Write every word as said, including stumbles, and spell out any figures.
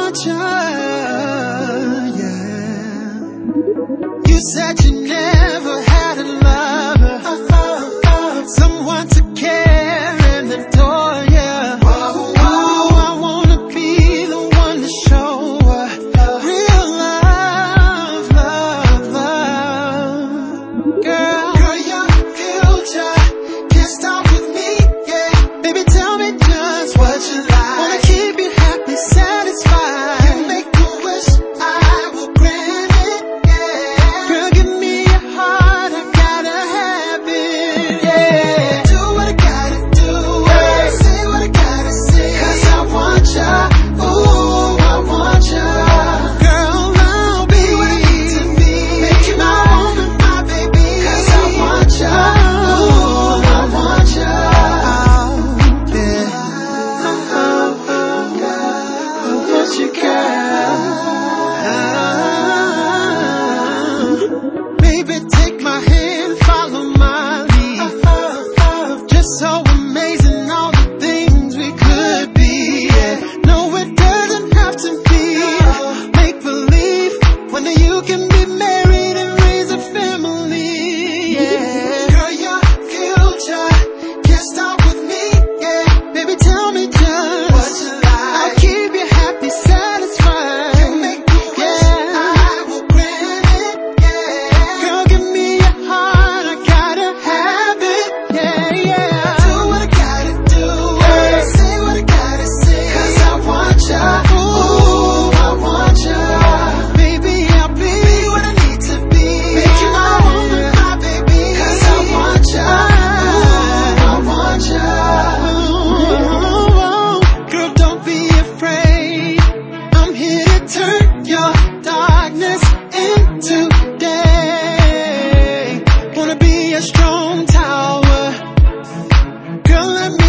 want you, yeah. You said you never had a lover, someone to care and adore you. Oh, I wanna be the one to show her real love, love, love. Girl, girl, your future can't stop with me, yeah. Baby, tell me just what you like. Wanna keep you happy, satisfied. You make a wish, I will grant it, yeah. Girl, give me your heart, I gotta have it, yeah. Do what I gotta do, yeah. Say what I gotta say, 'cause I want ya, ooh, I want ya. Girl, I'll be what I need to be. Make you my woman, my baby, 'cause I want ya, ooh, I want ya. Oh, yeah. Oh, oh, oh, I want you, girl. Baby, take my hand, follow my lead. Just so amazing, all the things we could be, yeah. No, it doesn't have to be make believe. When you can be married and raise a family, yeah. Girl, your future can't stop with me, yeah. Baby, tell me just what you like. I'll keep you happy, satisfied. You make me wish, I will grant it, yeah. Girl, give me your heart, I gotta have it, yeah, yeah. Do what I gotta do, yeah. Say what I gotta say, 'cause I want ya, ooh, I want ya. Baby, I'll be what I need to be. Make you my woman, my baby, 'cause I want ya, ooh, I want ya. Girl, don't be afraid, I'm here to turn your darkness into day. Wanna be a strong tower, girl, let